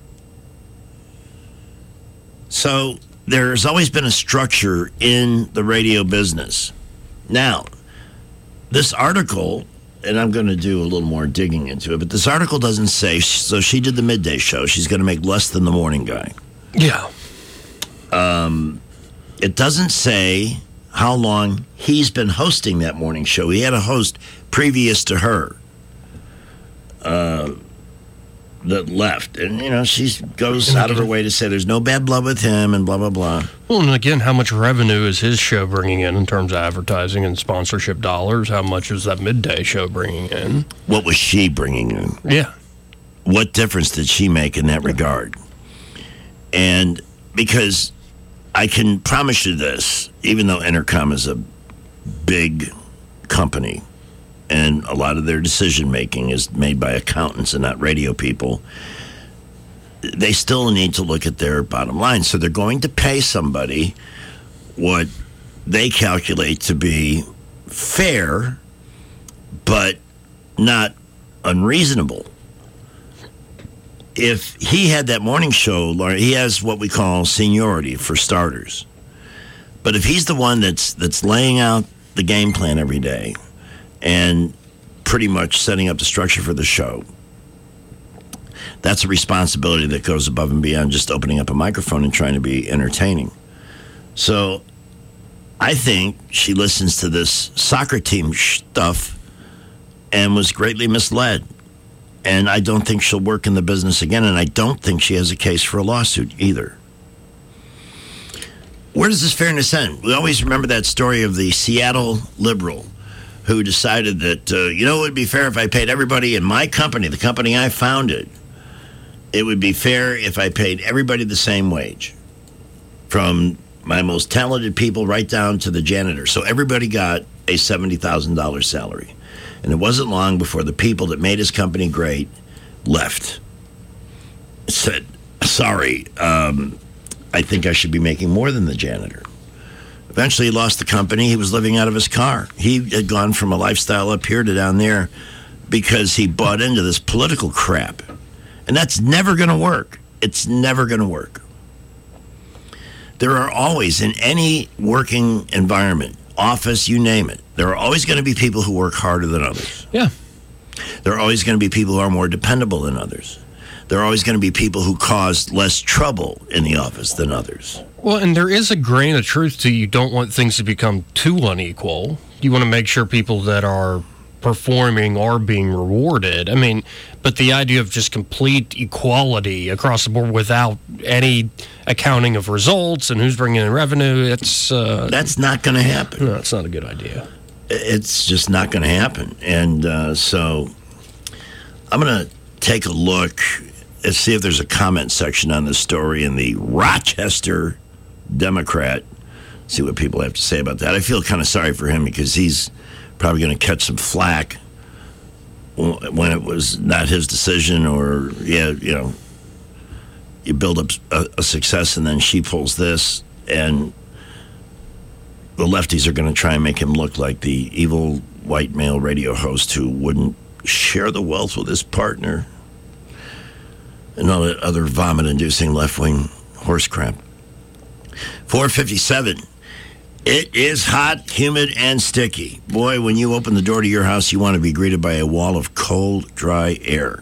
So there's always been a structure in the radio business. Now, this article, and I'm going to do a little more digging into it, but this article doesn't say, so she did the midday show. She's going to make less than the morning guy. Yeah. Um, it doesn't say how long he's been hosting that morning show. He had a host previous to her uh, that left. And, you know, she goes out of her way to say there's no bad blood with him and blah, blah, blah. Well, and again, how much revenue is his show bringing in in terms of advertising and sponsorship dollars? How much is that midday show bringing in? What was she bringing in? Yeah. What difference did she make in that regard? And because I can promise you this, even though Entercom is a big company and a lot of their decision-making is made by accountants and not radio people, they still need to look at their bottom line. So they're going to pay somebody what they calculate to be fair, but not unreasonable. If he had that morning show, he has what we call seniority for starters. But if he's the one that's that's laying out the game plan every day and pretty much setting up the structure for the show, that's a responsibility that goes above and beyond just opening up a microphone and trying to be entertaining. So I think she listens to this soccer team stuff and was greatly misled. And I don't think she'll work in the business again, and I don't think she has a case for a lawsuit either. Where does this fairness end? We always remember that story of the Seattle liberal who decided that, uh, you know, it would be fair if I paid everybody in my company, the company I founded, it would be fair if I paid everybody the same wage, from my most talented people right down to the janitor. So everybody got a seventy thousand dollars salary. And it wasn't long before the people that made his company great left. Said, sorry, um, I think I should be making more than the janitor. Eventually he lost the company. He was living out of his car. He had gone from a lifestyle up here to down there because he bought into this political crap. And that's never going to work. It's never going to work. There are always, in any working environment, office, you name it, there are always going to be people who work harder than others. Yeah. There are always going to be people who are more dependable than others. There are always going to be people who cause less trouble in the office than others. Well, and there is a grain of truth to you don't want things to become too unequal. You want to make sure people that are performing are being rewarded. I mean, but the idea of just complete equality across the board without any accounting of results and who's bringing in revenue, it's... Uh, That's not going to happen. No, it's not a good idea. It's just not going to happen. And uh, so I'm going to take a look and see if there's a comment section on this story in the Rochester Democrat. See what people have to say about that. I feel kind of sorry for him because he's probably going to catch some flack when it was not his decision, or, yeah, you know, you build up a, a success and then she pulls this, and the lefties are going to try and make him look like the evil white male radio host who wouldn't share the wealth with his partner and all that other vomit-inducing left-wing horse crap. four fifty-seven. It is hot, humid, and sticky. Boy, when you open the door to your house, you want to be greeted by a wall of cold, dry air.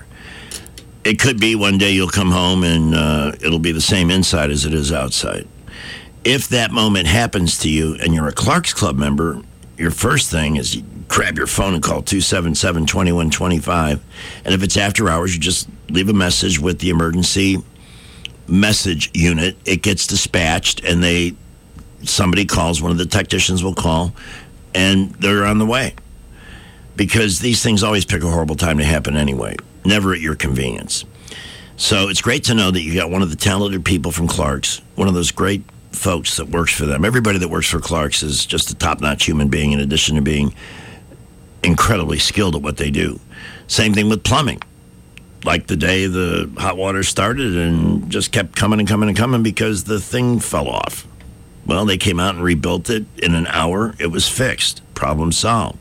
It could be one day you'll come home and uh, it'll be the same inside as it is outside. If that moment happens to you and you're a Clark's Club member, your first thing is you grab your phone and call two seven seven, two one two five. And if it's after hours, you just leave a message with the emergency message unit. It gets dispatched, and they somebody calls, one of the technicians will call, and they're on the way. Because these things always pick a horrible time to happen anyway, never at your convenience. So it's great to know that you got one of the talented people from Clark's, one of those great folks that works for them. Everybody that works for Clark's is just a top-notch human being, in addition to being incredibly skilled at what they do. Same thing with plumbing. Like the day the hot water started and just kept coming and coming and coming because the thing fell off. Well, they came out and rebuilt it in an hour. It was fixed. Problem solved.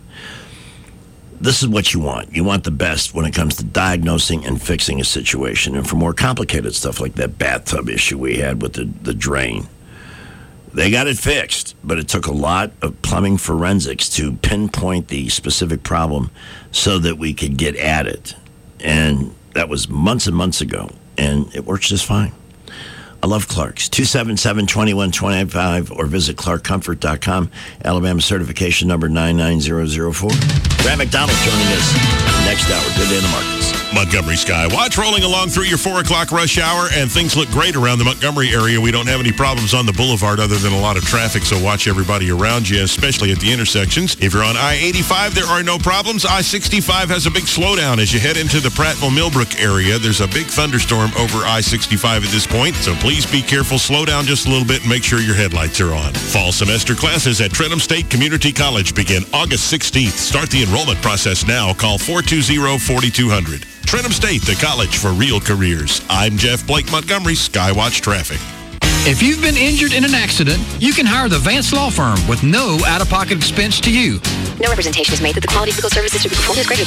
This is what you want. You want the best when it comes to diagnosing and fixing a situation. And for more complicated stuff like that bathtub issue we had with the, the drain, they got it fixed. But it took a lot of plumbing forensics to pinpoint the specific problem so that we could get at it. And that was months and months ago. And it works just fine. I love Clark's. two seven seven, two one two five or visit clark comfort dot com. Alabama certification number nine nine zero zero four. Grant McDonald joining us next hour. Good day in the markets. Montgomery Skywatch rolling along through your four o'clock rush hour, and things look great around the Montgomery area. We don't have any problems on the boulevard other than a lot of traffic, so watch everybody around you, especially at the intersections. If you're on I eighty-five, there are no problems. I sixty-five has a big slowdown as you head into the Prattville-Millbrook area. There's a big thunderstorm over I sixty-five at this point, so please be careful. Slow down just a little bit and make sure your headlights are on. Fall semester classes at Trenton State Community College begin August sixteenth. Start the enrollment process now. Call four two zero, four two zero zero. Trenton State, the college for real careers. I'm Jeff Blake Montgomery, Skywatch Traffic. If you've been injured in an accident, you can hire the Vance Law Firm with no out-of-pocket expense to you. No representation is made that the quality of legal services to be performed is greater